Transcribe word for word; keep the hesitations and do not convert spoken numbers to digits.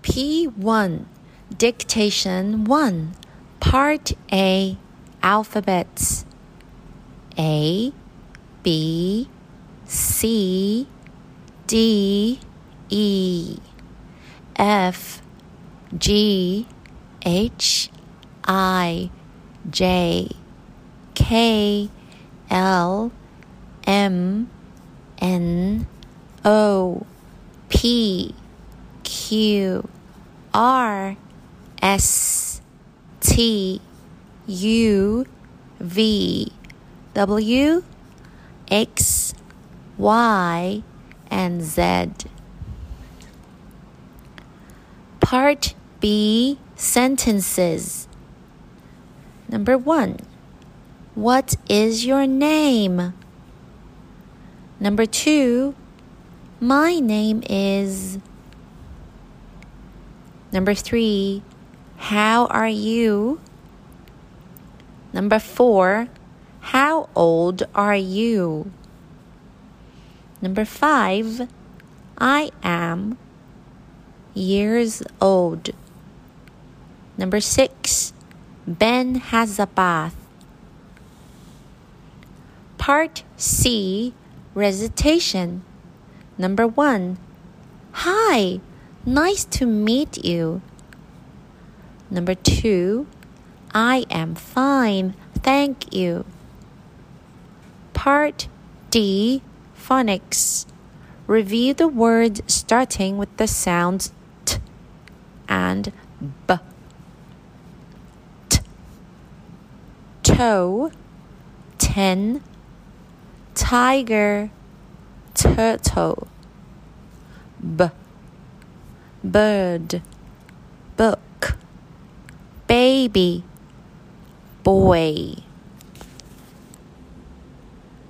P one, Dictation one, Part A, Alphabets. A, B, C, D, E, F, G, H, I, J, K, L, M, N, O, P, Q, R, S, T, U, V, W, X, Y, and Z. Part B, Sentences. Number one, what is your name? Number two, my name is. Number three, how are you? Number four, how old are you? Number five, I am years old. Number six, Ben has a bath. Part C, Recitation. Number one, hi, nice to meet you. Number two, I am fine, thank you. Part D, Phonics. Review the words starting with the sounds T and B. T, toe, ten, tiger, turtle. B, bird, book, baby, boy.